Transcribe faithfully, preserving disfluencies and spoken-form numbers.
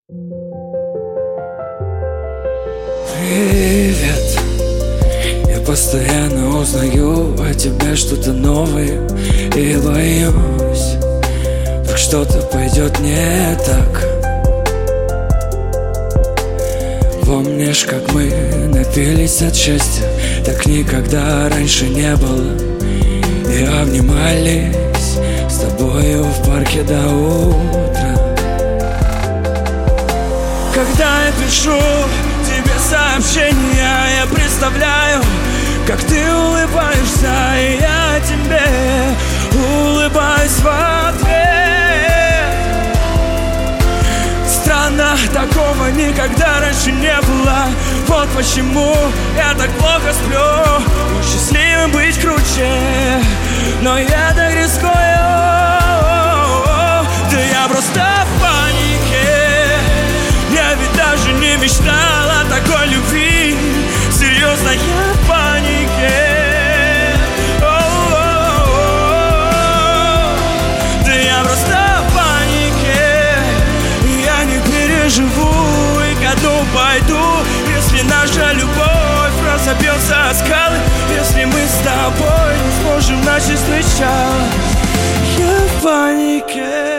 Привет. Я постоянно узнаю о тебе что-то новое и боюсь, вдруг что-то пойдет не так. Помнишь, как мы напились от счастья? Так никогда раньше не было. И обнимались с тобою в парке до утра. Когда я пишу тебе сообщения, я представляю, как ты улыбаешься, и я тебе улыбаюсь в ответ. Странно, такого никогда раньше не было. Вот почему я так плохо сплю. Счастливым быть круче, но я так рискую. Да я просто в панике. Я ведь даже не мечтал о такой любви. Серьезно, я в панике. Да я просто в панике. Я не переживу и ко дну пойду, если наша любовь разобьется о скалы. Если мы с тобой не сможем начать сначала. Я в панике.